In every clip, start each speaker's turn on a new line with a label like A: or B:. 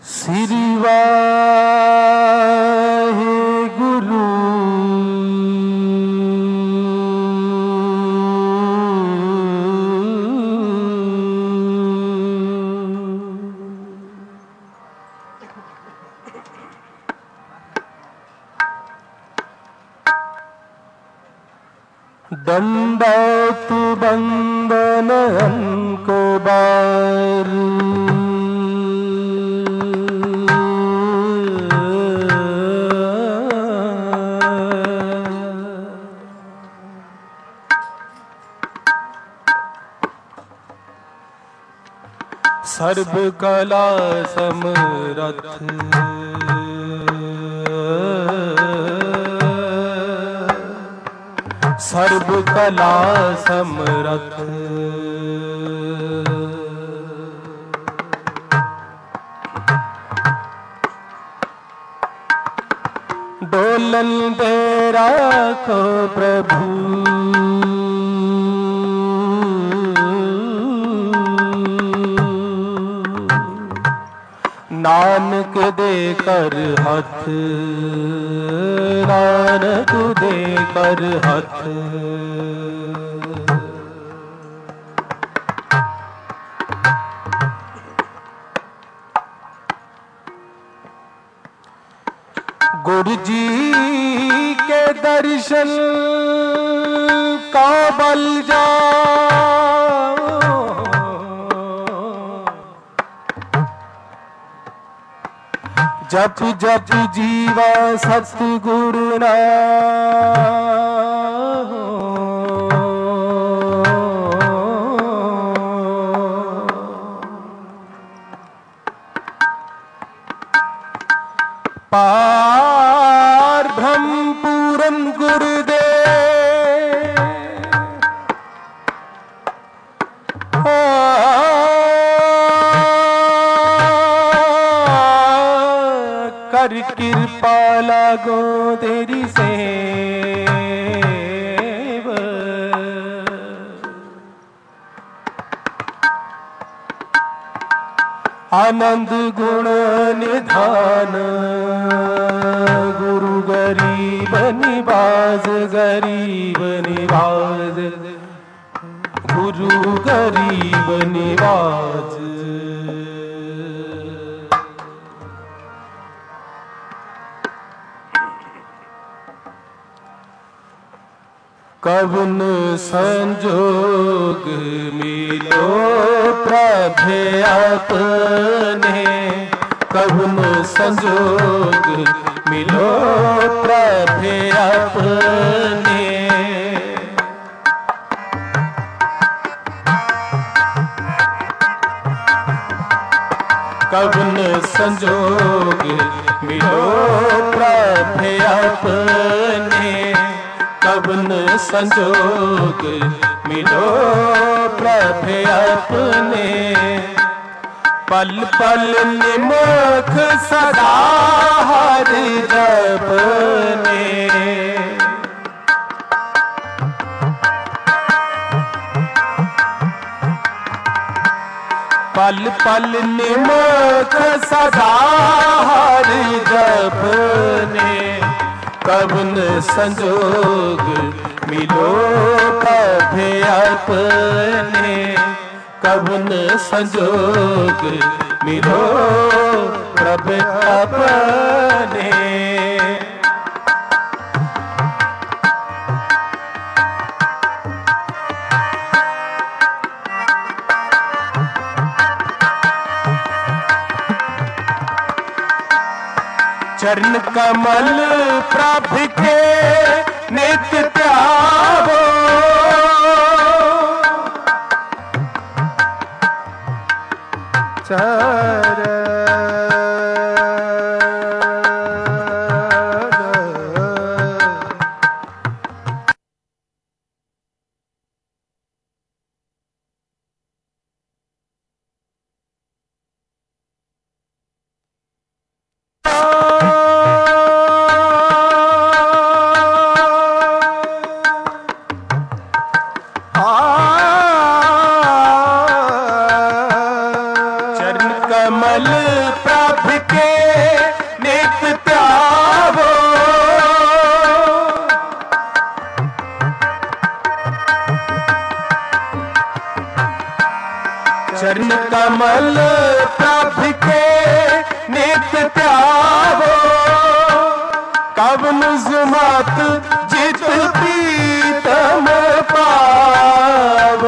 A: श्री वाहेगुरु दंडवत बंदन को बार सर्व कला समरथ सर्व कला समरथ डोलन दे राखो प्रभु नानक दे कर हथ नानक दे कर हथ गुरु जी के दर्शन का बल जाओ जप जप जीवा सतगुरु नाम पार ब्रह्म पूरन गुरुदेव कर कृपा लागो तेरी सेव आनंद गुण निधान गुरु गरीब निवाज गरीब निवाज गुरु गरीब निवाज कवन संजोग मिलो प्रभु अपने कवन संजोग मिलो प्रभु अपने कवन संजोग मिलो प्रभु अपने कवन संजोग मिलो प्रभु अपने पल पल निमुख सदा हरि जपने पल पल निमुख सदा हरि जपने कवन संजोग मिलो प्रभु अपने कवन संजोग मिलो प्रभु अपने चरण कमल प्रभु के नित्य त्यागो कमल प्रभ के नित त्यावो। चरण कमल प्रभ के नित त्यावो। कवन जुमत जित प्रीतम पावो।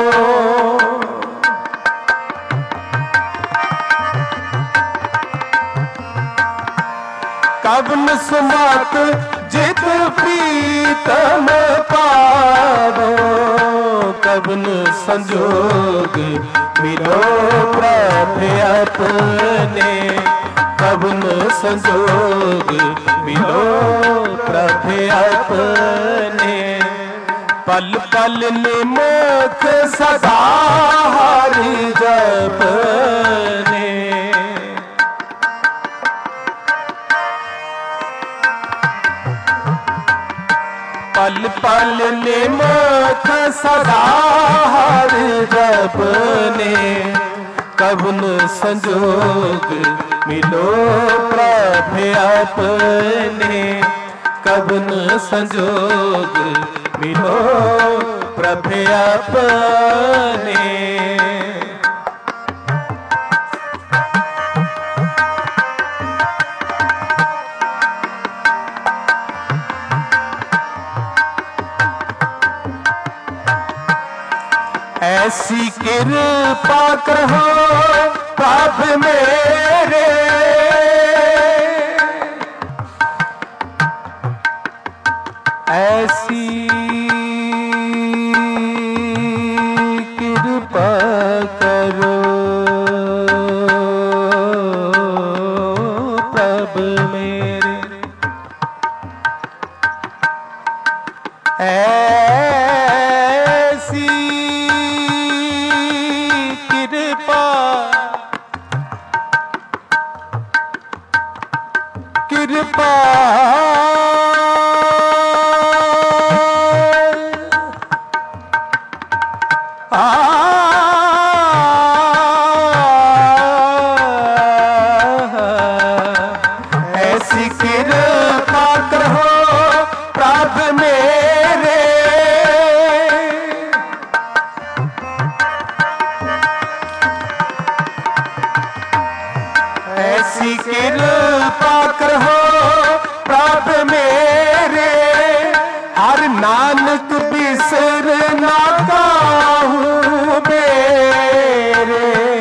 A: कवन सुमत जित प्रीतम पावो। कवन संजोग मिलो प्रभ अपने। कवन संजोग मिलो प्रभ अपने। पल पल निमुख सदा हरि जपने। पल पल निमुख सदा हरि जपने। कवन संजोग मिलो प्रभ अपने। कवन संजोग मिलो प्रभ अपने। ऐसी कृपा करो प्रभ मेरे। ऐसी कृपा करो प्रभ मेरे। ऐसी कृपा कृपा ऐसी कृपा करो प्रभ मेरे। ऐसी कृपा करो प्रभ मेरे। हर नानक बिसर ना काहू बेरे।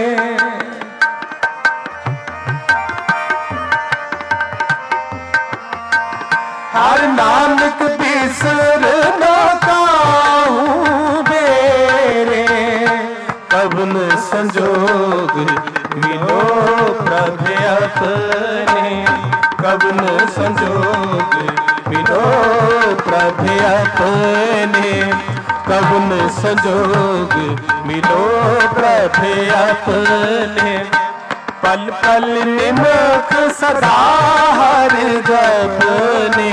A: हर नानक बिसर ना काहू बेरे। कवन संजोग मिलो प्रभ अपने। कवन संजोग मिलो प्रभ अपने। कवन संजोग मिलो प्रभ अपने। पल पल निमुख सदा हरि जपने।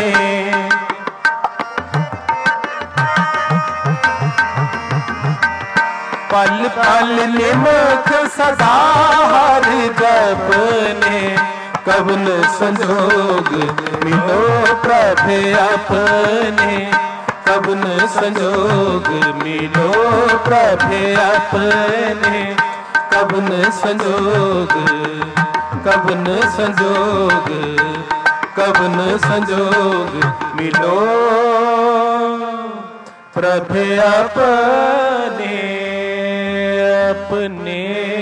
A: पल पल निमुख सदा हरि जपने। कवन संजोग मिलो प्रभ अपने। कवन संजोग मिलो प्रभ अपने। कवन संजोग कवन संजोग कवन संजोग मिलो प्रभ अपने अपने।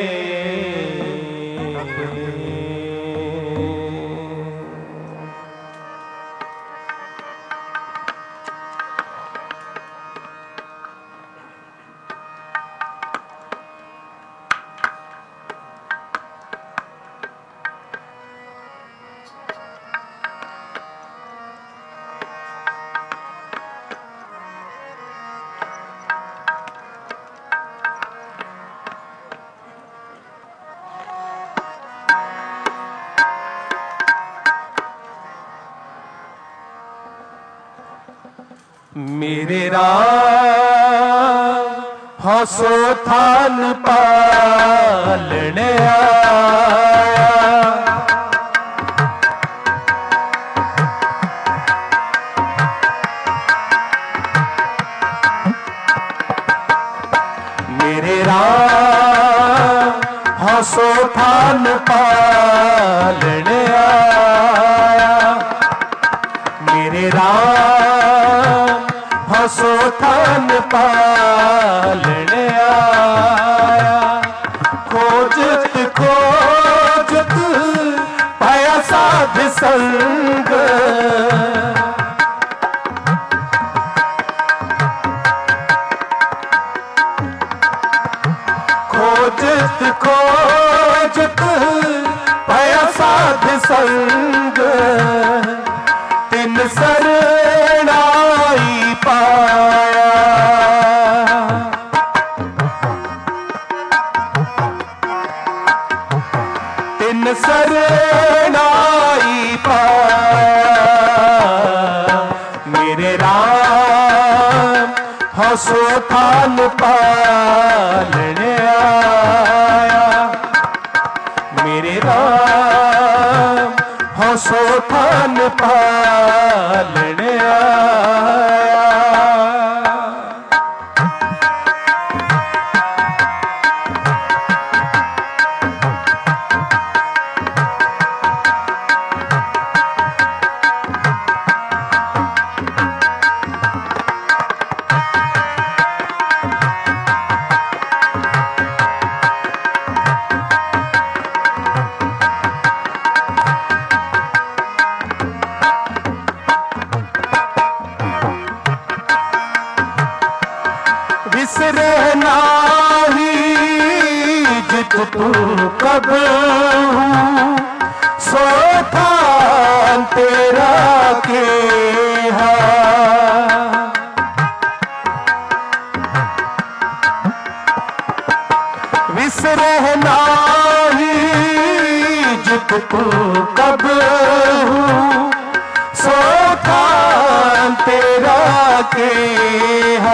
A: मेरे राम हौसो थान पालने आया। हौसो थान पालन आया। खोजत खोजत पाया साध संग, खोजत खोजत पाया साध संग, तिन शरणाई पाया। तिन शरणाई पाया। मेरे राम हौसो थान पालन आया। मेरे राम हौसो थान पालन आया। बिसरे नाही जित तू कब हूँ, सो थान तेरा केहा। बिसरे नाही जित तू कब हूँ, सो थान तेरा केहा।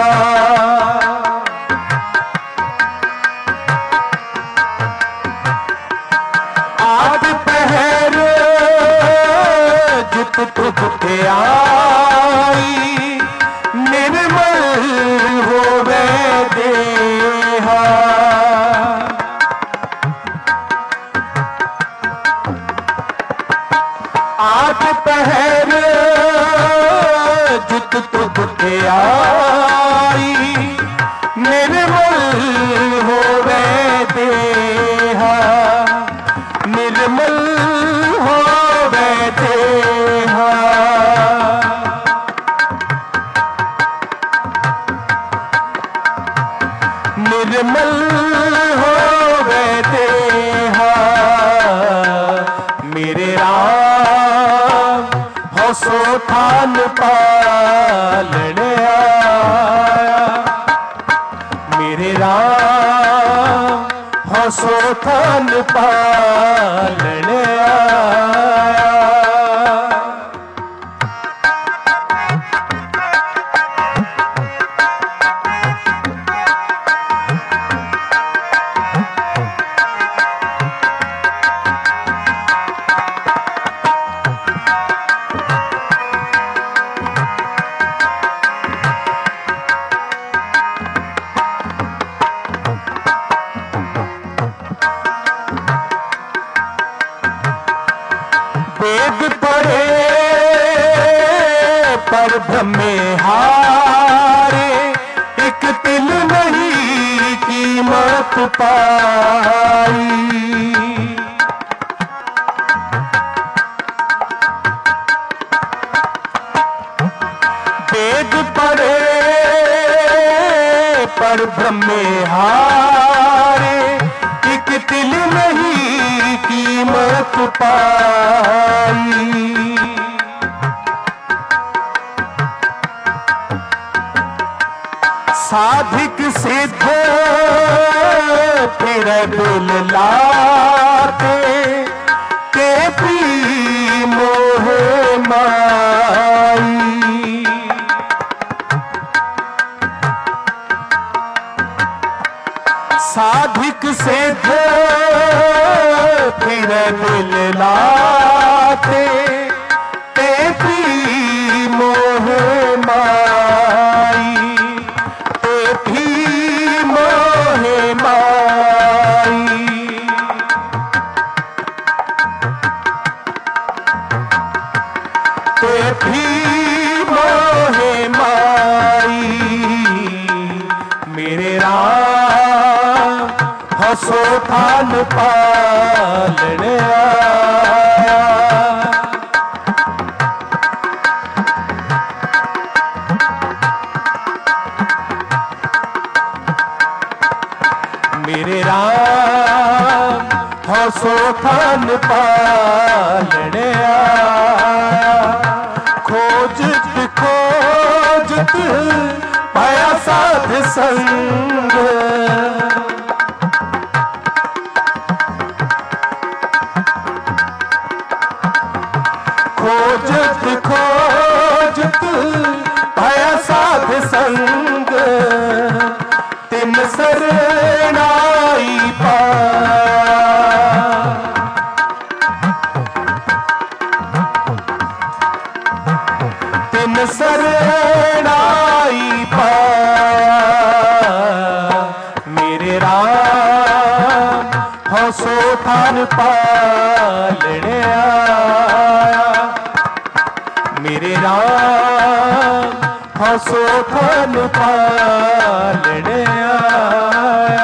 A: तुझ पे आई निर्मल होवे देहा। आठ पहर जित तुझ पे आई निर्मल होवे देहा। निर्मल होवे देहा। निर्मल होवे देहा। मेरे राम हौसो थान पालन आया। मेरे राम हौसो थान पालन आया। वेद पढ़े पर भ्रमे हारे, एक तिल नहीं कीमत पाई। वेद पढ़े पर भ्रमे हारे, एक तिल नहीं कीमत पाई। साधिक सिद्ध फिर बिल लाते, के पी मोह माई। साधिक सिद्ध फिर दिल लाते, ते पी मोह माई। ते पी मोह माई। ते पी मोह माई। थान पालण आया। मेरे राम हो सो थान पालण आया। खोजत खोजत पाया साध संग। खोजत खोजत पाया साध संग। तिन सरनाई पाया। तिन सरनाई पाया। मेरे राम हो सो थान पालण आया। मेरे राम हो सो थान पालण आया।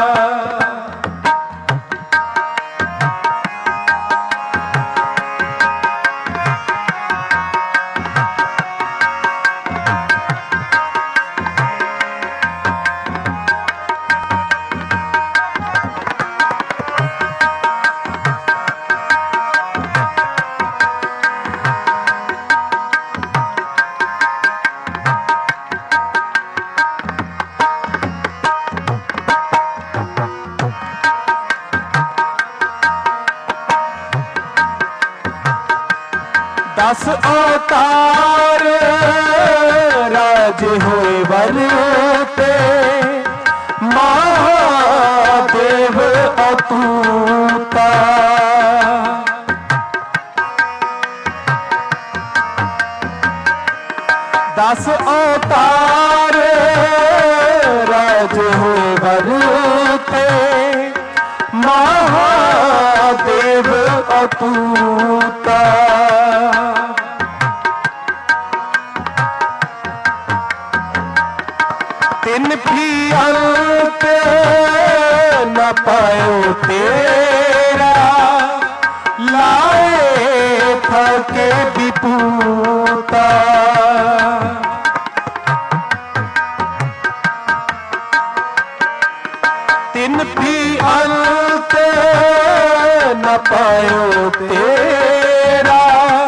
A: दस अवतार राज होए वर पे। महादेव अतूता। दस अवतार राज होए वर पे। महादेव अतूता। तिन भी अंत न पायो तेरा। लाए थके विपूता। तिन भी अंत न पायो तेरा।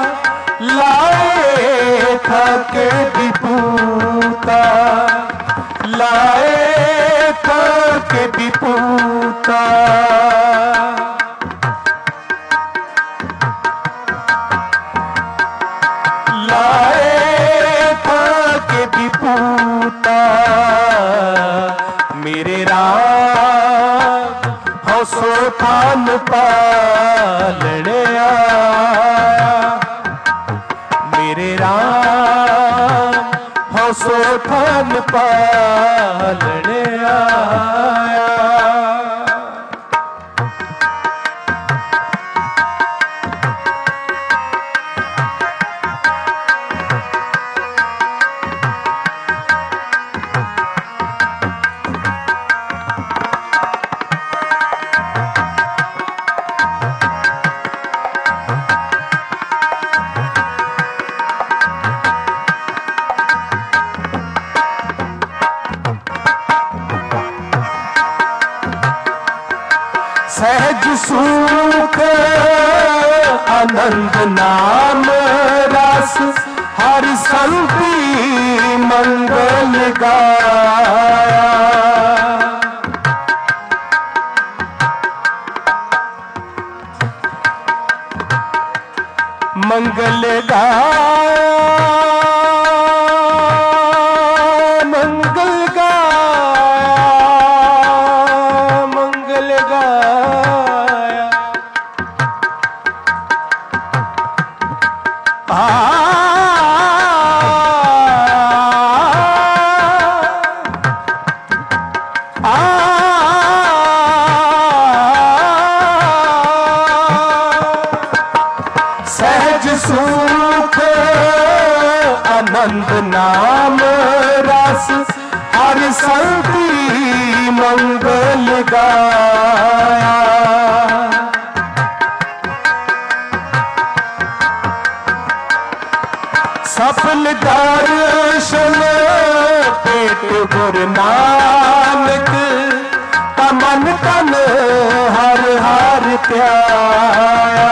A: लाए थके विपूता। लाए थके विपूता। लाए थके विपूता। मेरे राम हो सो थान पालण आया। मेरे राम हो सो थान पालण आया। सहज सुख आनंद नाम रस। हर संति मंगल गाया। मंगल गाया। मंगल गाया। मंगल गाया। सहज सुख आनंद नाम रस। हर संति मंगल गाया। सफल दर्शन पेट गुरु नानक, तमन तन हर हर त्याया।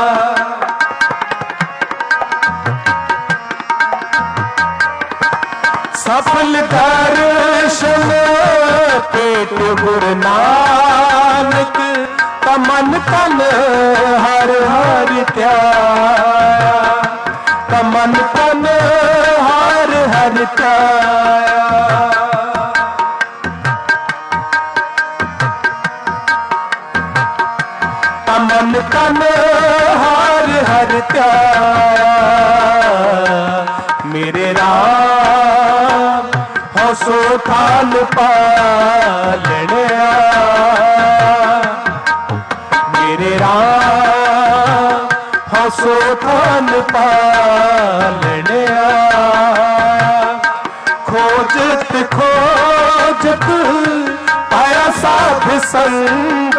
A: सफल दर्शन पेट गुरु नानक, तमन तन हर हर त्याया। तमन तन हर हर त्याया। तमन तन हर हर त्याया। मेरे राम हौसो थान पालणिया। मेरे राम हौसो थान पालणिया। खोजत खोजत पाया साध संग।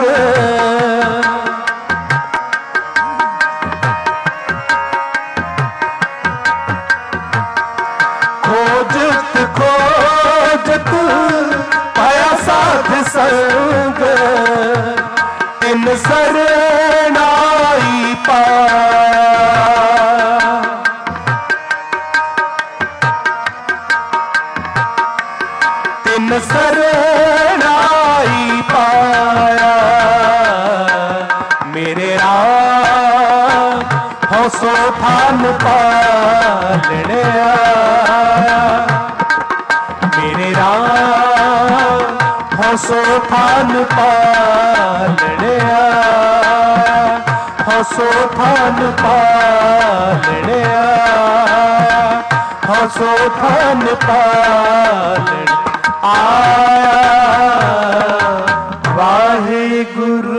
A: खोजत खोजत पाया साध संग। इन शरणाई पाया। तिन शरणाई पाया। मेरे राम हौसो थान पालणिया। मेरे राम हौसो थान पालणिया। हौसो थान पालणिया। हौसो थान पालणिया। आया वाहिगुरु।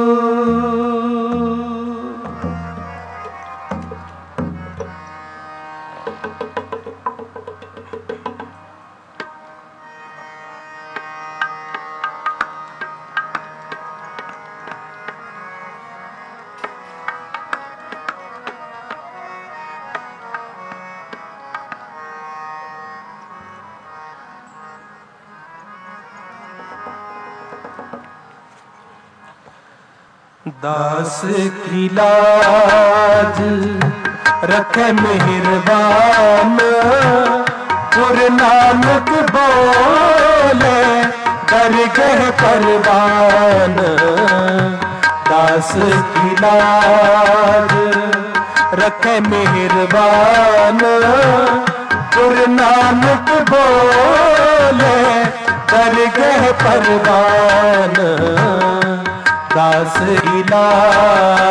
A: दास की लाज रखे मेहरबान। गुरु नानक बोले दरगह परवान। दास की लाज रखे मेहरबान। गुरु नानक बोले दरगह परवान। दास इलाज।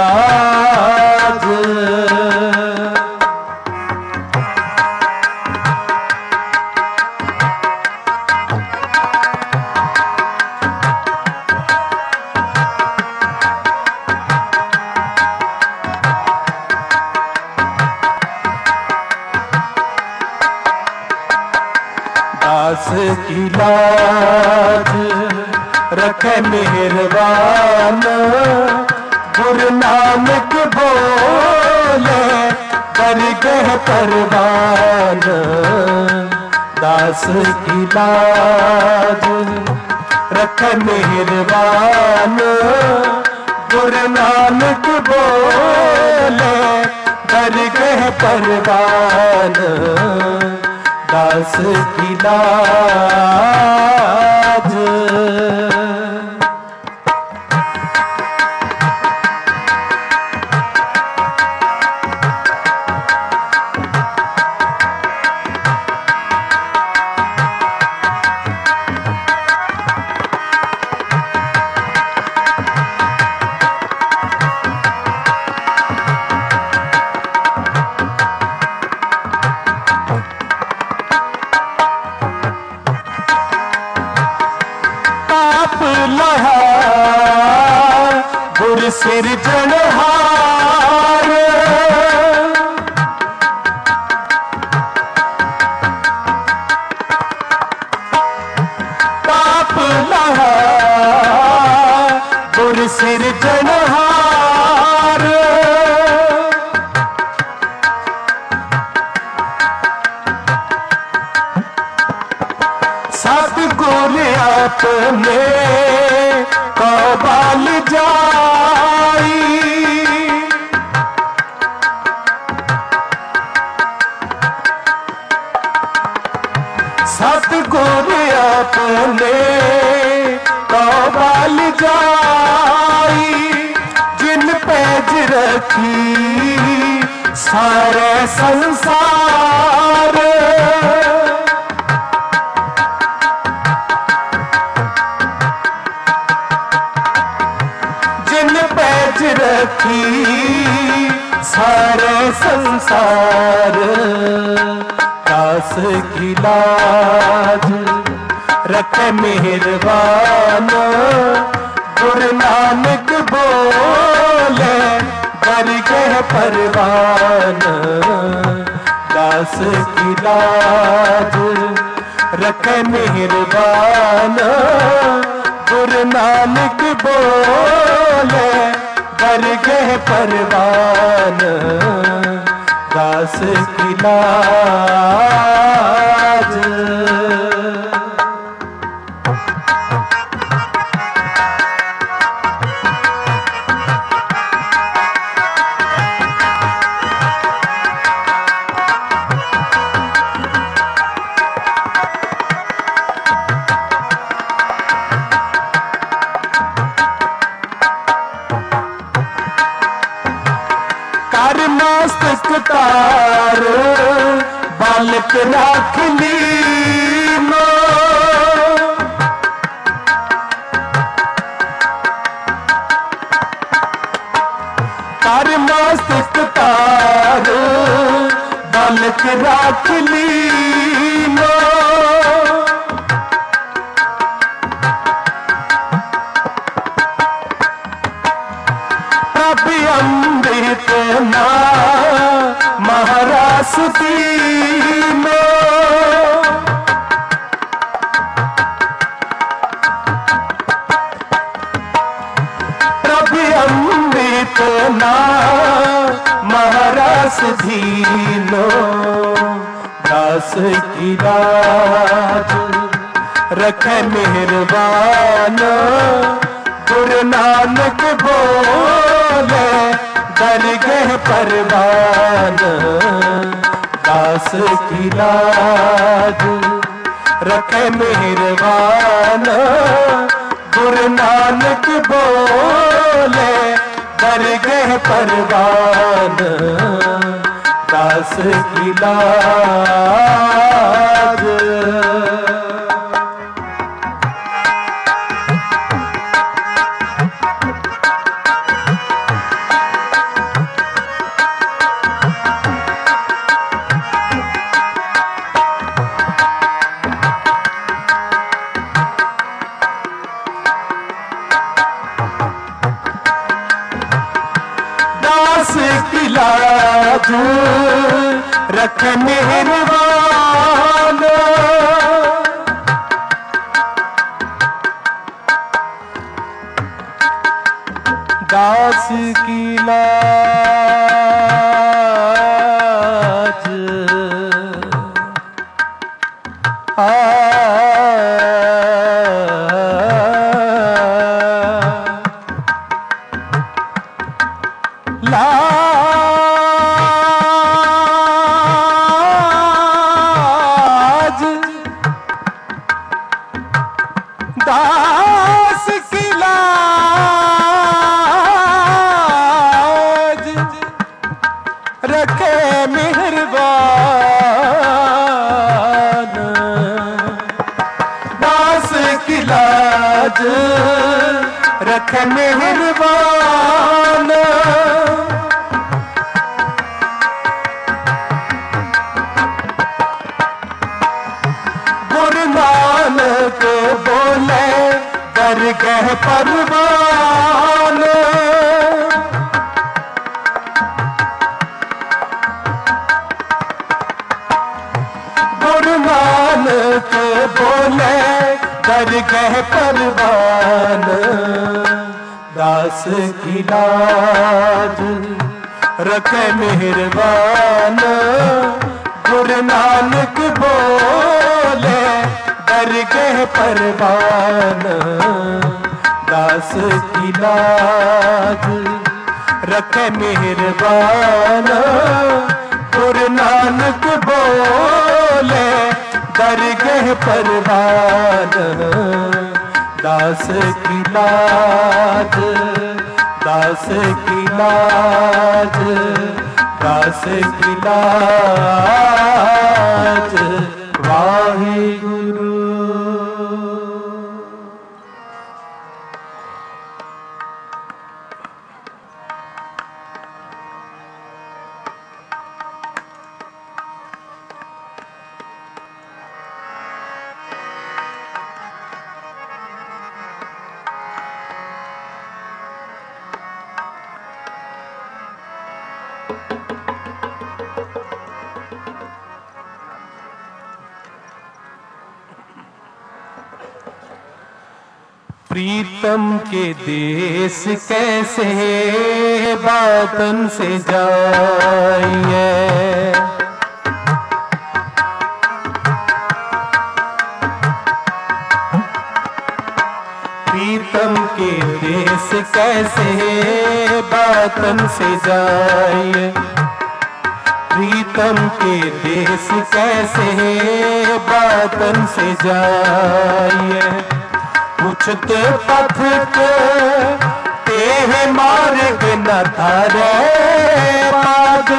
A: दास की लाज रखे मेहरबान। गुरु नानक बोले दरगह परवान। दास की लाज रखे मेहरबान। गुरु नानक बोले दरगह परवान। दास की लाज। गुर सिरजनहार। अपने कबाल जाई, सतगुर अपने कबाल जाई, जिन पैज रखी सारे संसार, जिन पैज रखी सारे संसार, दास की लाज रखे मेहरबान, गुरु नानक बोले दरगह परवान, दास की लाज रखे मेहरबान, गुरु नानक बोले दरगह परवान, दास की लाज। कर मस्तक तार बालक राख लीनो, कर मस्तक तार बालक राख लीनो, अमृत ना महारास दीनो, प्रभु अमृत ना महारास दीनो, दास की लाज रखे मेहरबान, गुरु नानक बोले दरगह परवान, दास की लाज रखे मेहरबान, गुरु नानक बोले दरगह परवान, दास की लाज। दास की लाज रख मेहरबान, दास की लाज लाज, दास की लाज रखे मेहरबान, दास की लाज रखे मेहरबान, गुरु नानक बोले दरगह परवान, गुरु नानक बोले दरगह परवान, दास की लाज रखे मेहरबान, गुरु नानक बोले दरगह परवान, दास की लाज रखे मेहरबान। गुरु नानक बोले दरगह परवान, दास की लाज, दास की लाज, दास की लाज। वाहिगुरु। प्रीतम के देश कैसे बातन से जाइए, प्रीतम के देश कैसे बातन से जाइए, प्रीतम के देश कैसे बातन से जाइए। उछत पथ के तेह मार्ग न थारे पाग,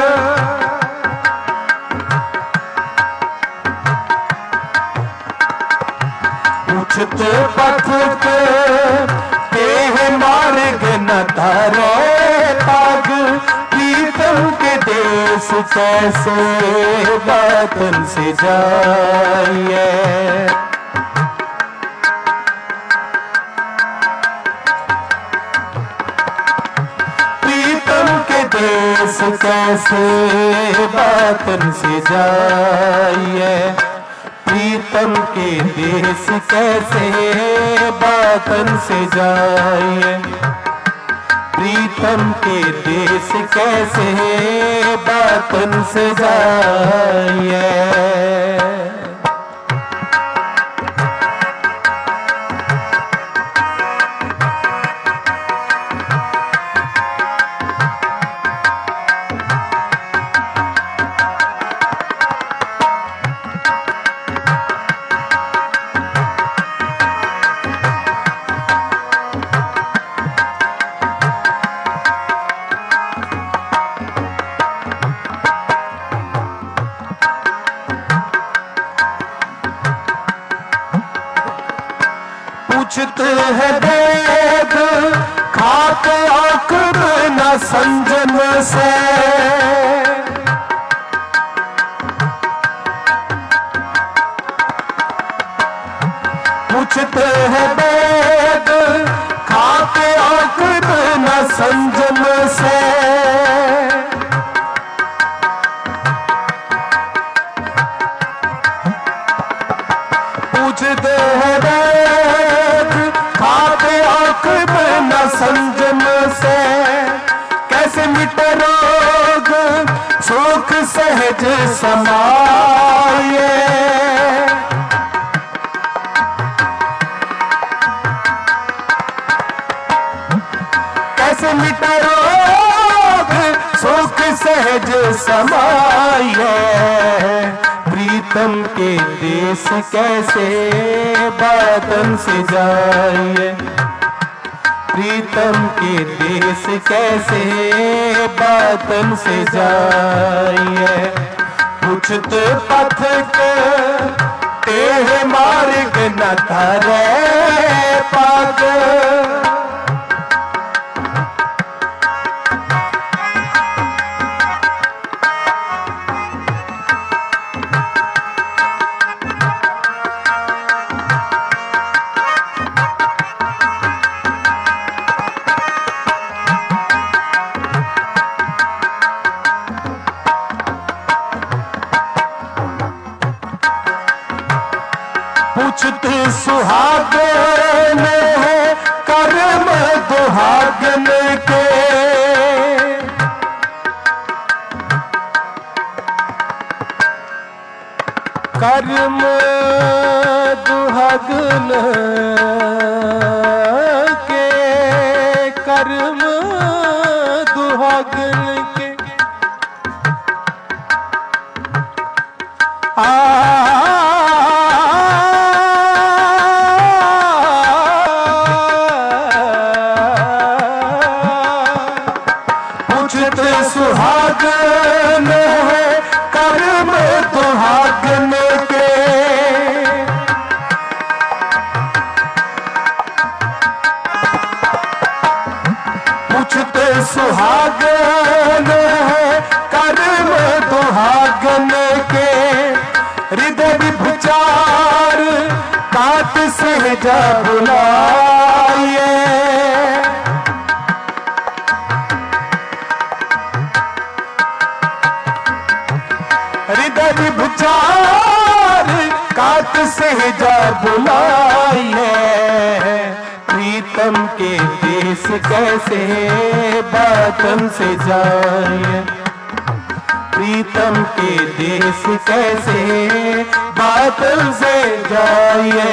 A: उछत पथ के तेह मार्ग न थारे पाग। प्रीतम के देश कैसे बातन से जाइए, देश कैसे बातन से जाइए, प्रीतम के देश कैसे बातन से जाइए, प्रीतम के देश कैसे बातन से जाइए। पूछते है वेद खाते आखिर न संजम से, पूछते है वेद खाते आखिर न संजम से। पूछते है वेद खाते आखिर न संजम से, कैसे मिटे रोग सुख सहज समाये, कैसे मिटे रोग सुख सहज समाये। प्रीतम के देश कैसे बातन से जाइए, प्रीतम के देश कैसे बातन से जाइए। उछत पथ के तेह मार्ग न थारे पाग, पूछत सुहागन है कर्म दुहागन के, कर्म सुहागन के कर्म दुहागन के पूछत सुहागन है कर्म दुहागन के पूछत सुहागन है कर्म दुहागन के हृदय विचार काट सहजा बुलाए हृदय विचार काट सहजा बुलाए प्रीतम के देश कैसे बातन से जाए प्रीतम के देश कैसे बातन से जाए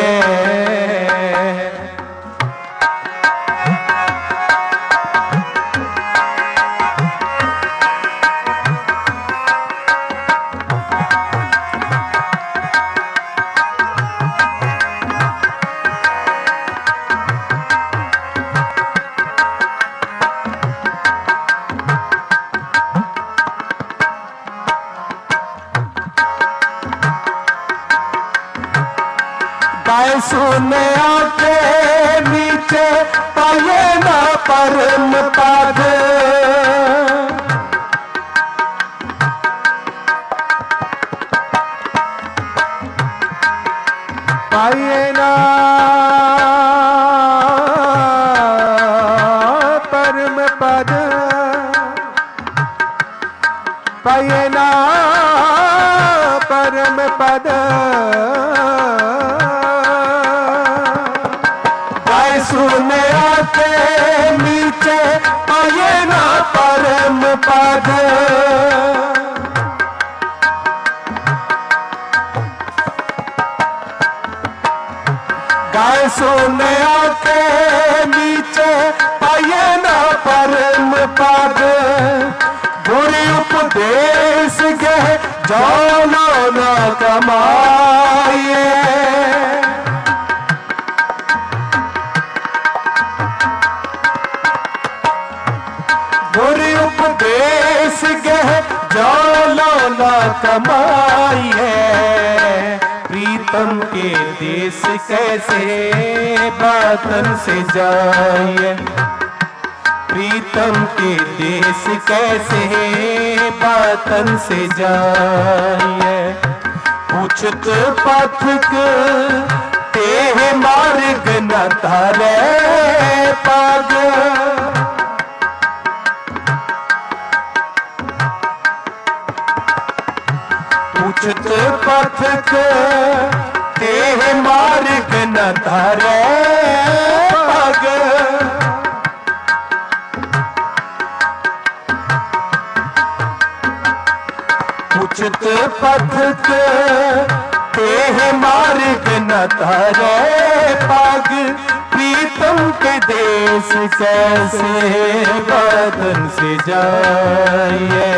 A: गाय सुने आके नीचे पाए ना परम पद पाए ना परम पद पाए ना परम पद सुने आके नीचे पाए ना परम पद गाय सुने आके नीचे पाए ना परम पद बुरी उपदेश गह जानो न कमाए बुरी उपदेश गह जानो न कमाइए प्रीतम के देश कैसे बातन से जाइए प्रीतम के देश कैसे बातन से जाइए पूछत पथिक तेह मार्ग न तारे पाग पूछत पथिक तेह मार्ग न तारे पाग पूछत पथिक तेह मार्ग न तारे पाग प्रीतम के देश कैसे बादन से जाइए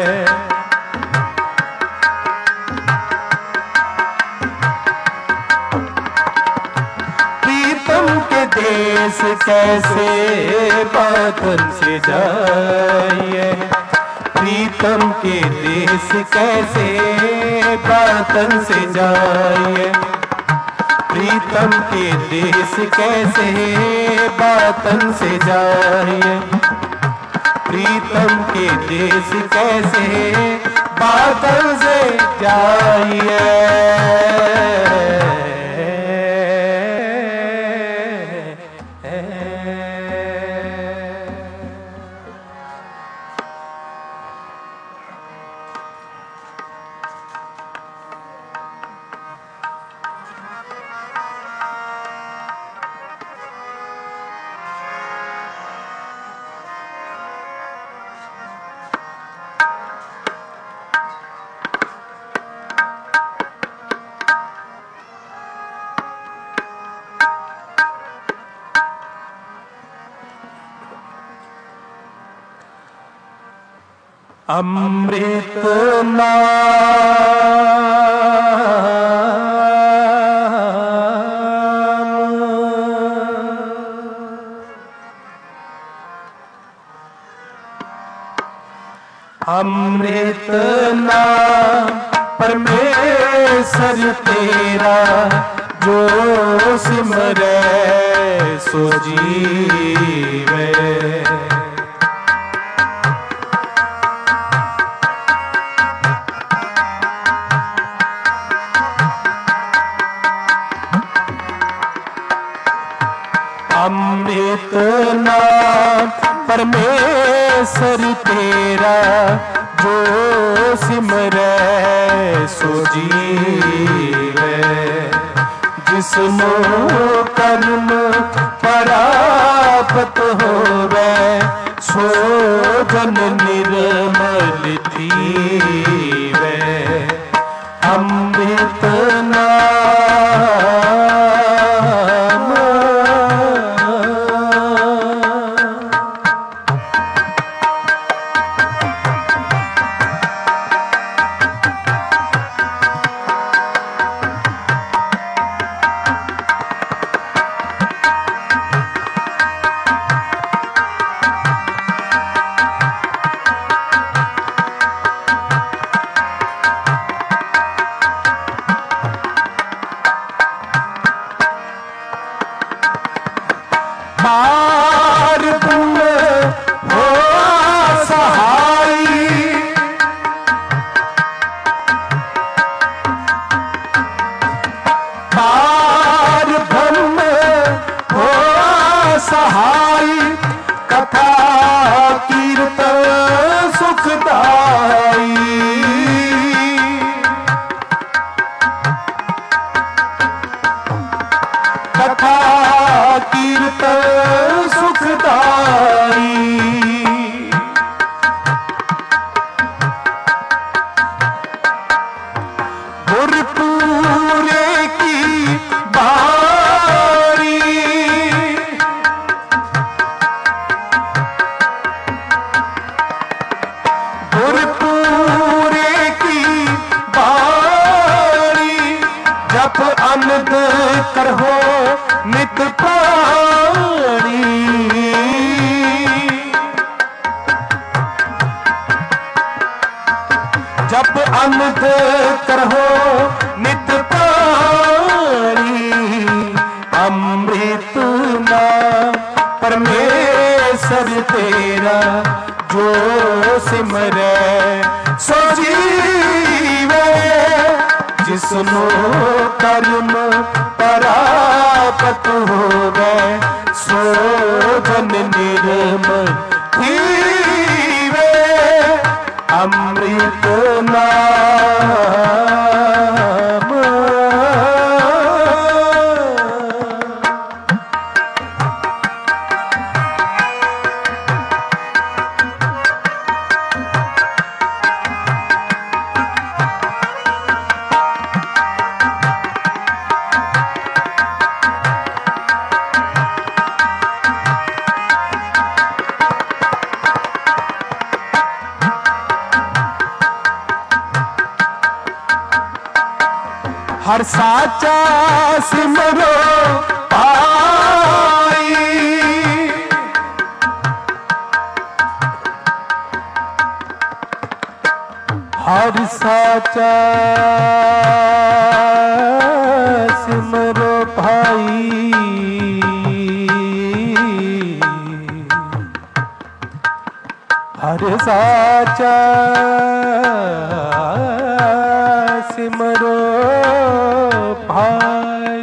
A: प्रीतम के देश कैसे बादन से जाइए प्रीतम के देश कैसे बातन से जाइए प्रीतम के देश कैसे बातन से जाइए प्रीतम के देश कैसे बातन से जाइए अमृत नाम अमृत नाम परमेश्वर तेरा जो सिमरे सो जीवे। अमृत नाम परमेश्वर तेरा जो सिमरे सो जीवे। जिसनो कर्म परापत होवे सो जन निर्मल थीवे। अमृत पार तुम हो सहाई। पार ब्रह्म हो सहाई। कथा कीर्तन सुखदाई। कथा कीर्तन सुखदाई। गुरपुरे की बारी। गुरपुरे की बारी। जप अनद करहो नित पाणी। जप अनद करहो नित पाणी। अमृत नाम परमेश्वर तेरा जो सिमरे सो जीवे। जिसनो कर्म परापत होवे सो जन निर्मल थीवे। अमृत नाम हर साचा सिमरो पाई। हर साचा सिमरो भाई। हर साचा सिमरो भाई।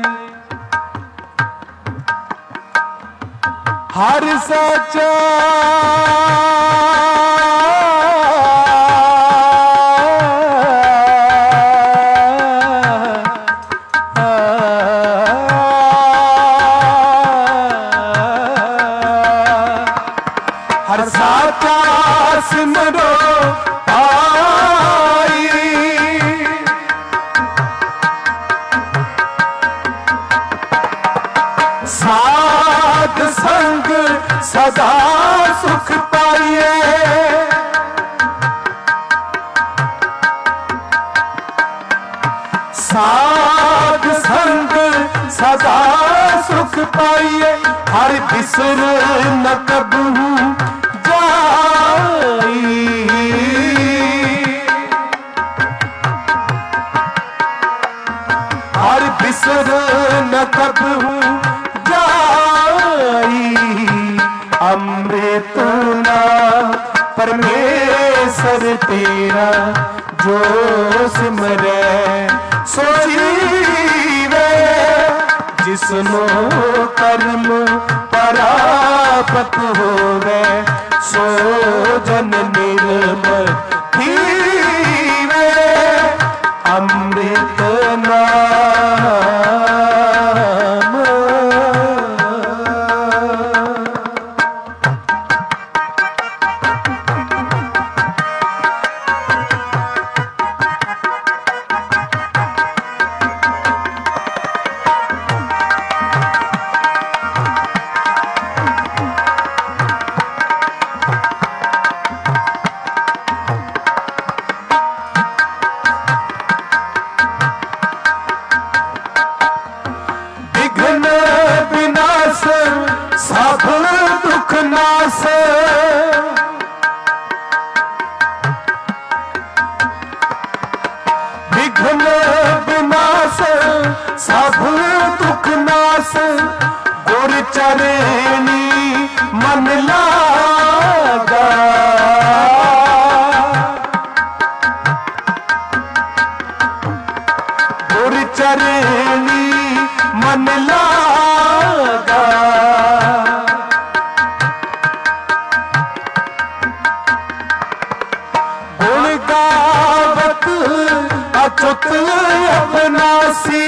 A: हर साचा हर साचा सिमरो सदा सुख पाइए, हर बिसर न कबहू जाई। हर बिसर न कबहू जाई। अमृत नाम परमेश्वर तेरा, जो सिमरे सो जीवे। जिसनो कर्म परापत होवे, सो जन निर्मल थीवे। अमृत नाम। सब दुख नाश, विघ्न विनाश सब दुख नाश। गुर चरणी मन लागा, गुर चरणी मन लागा। अच्युत अविनाशी,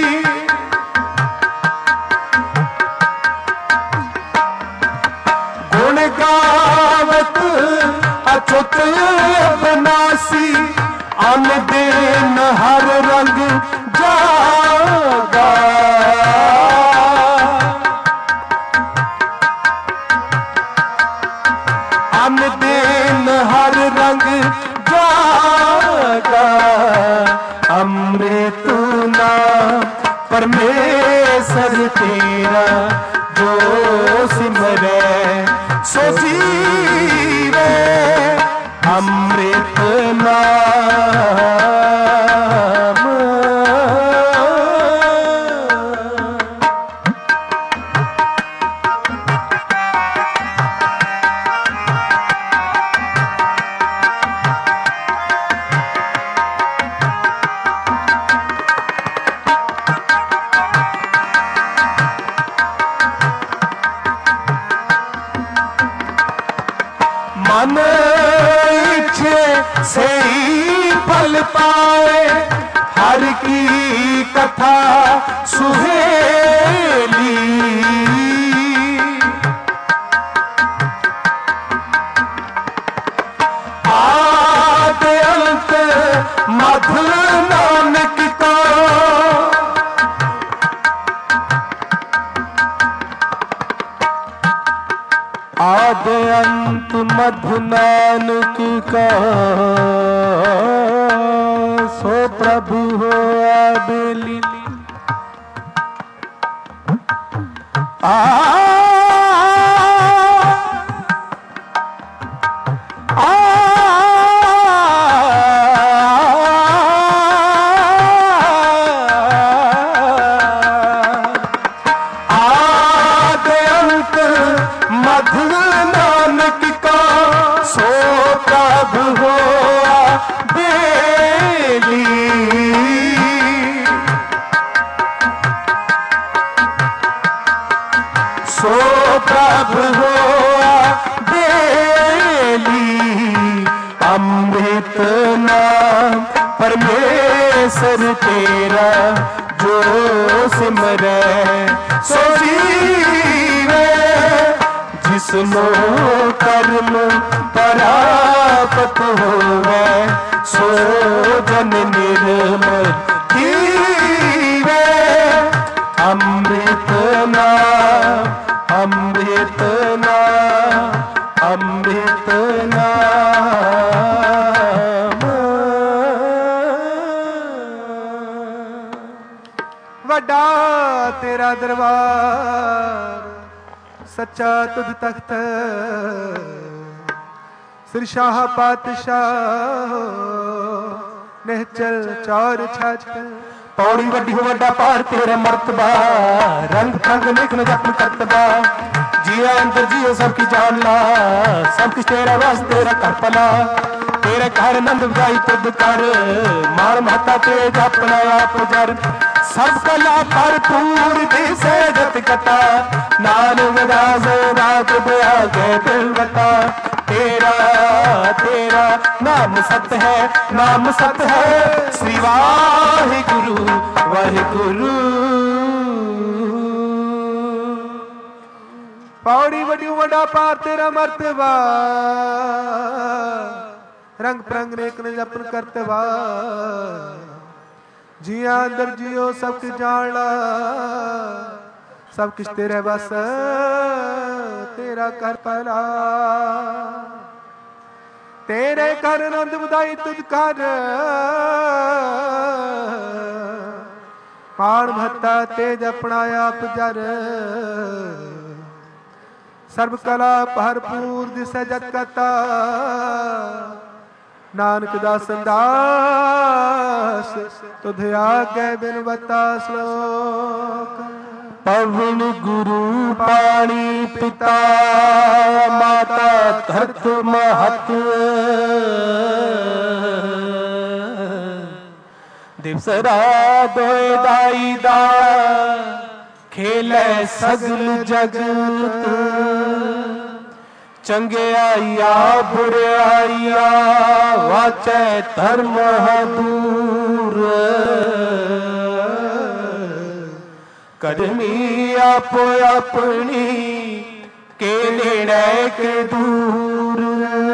A: गुण गावत अच्युत अविनाशी। अन दिन हर रंग जागा, अन दिन हर रंग जागा। अमृत नाम परमेश्वर तेरा, जो सिमरे सो जीवे। अमृत नाम। मन इच्छे से ही फल पाए, हर की कथा सुहेली। आदि अंत मधु नानक का, आदि अंत मधु नानक का। सो प्रभु हो बेली सो प्रभु हो बेली। अमृत नाम परमेश्वर तेरा, जो सिमरे सो जीवे। जिसनो कर्म परापत होवे, सो जन निर्मल थीवे। अमृत नाम, अमृत नाम, अमृत नाम।
B: वडा
A: तेरा दरबार, सच्चा तुध तख्त श्री शाह पातशाह निहचल चौर छत। पौड़ी वड्डी हो वड्डा पार तेरा मर्तबा, रंग फंग लिखन जपन करतबा। जिया अंदर जियो सबकी जान ला, सब कुछ तेरा वास तेरा कर पला। तेरे घर नंद बजाई तुद कर, मार महता तेज अपना आप जर। सब कला भरपूर दिसे जत कथा, नानक दास रात बया गए दिल बता। तेरा तेरा नाम सत है, नाम सत है श्री वाहिगुरु वाहिगुरु। पौड़ी वड्डी वड्डा पार तेरा मर्तबा, रंग परंग नेक ने जपन करतबा। जिया अंदर जियो सब कुछ जान ला, सब कुछ तेरे बस तेरा कर पला। तेरे घर नंद बधाई तुझ कर, पाण महता तेज अपना आप जर। सर्व कला भरपूर दिसै जत कता, नानक दास दास तुध आगे बिनवता श्लोक। पवन गुरु पाणी पिता, माता धरत महत। दिवस रात दोए दाई दा, खेले सगल जगत। चंगे आइया बुरे आइया, वाचे धर्म दूर। करमी आपो अपनी, के नेड़े के दूर।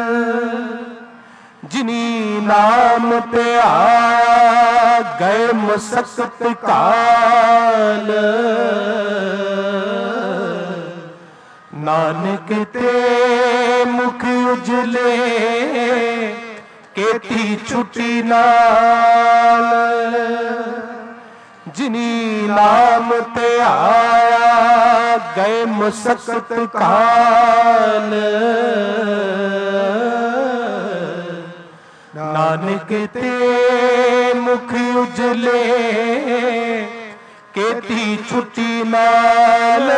A: जिनी नाम पे आ गए मसक्त काल, नानक ते मुख उजले केती छुट्टी नाल। जिनी नाम ते आया गए मसक्त काल, नानक ते मुख उजले केती छुट्टी नाल।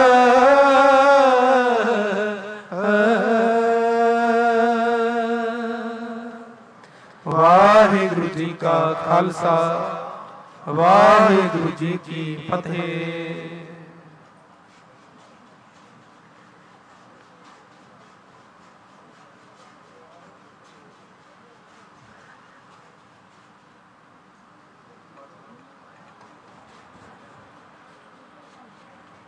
A: वाहिगुरु जी का खालसा, वाहिगुरु जी की फतेह।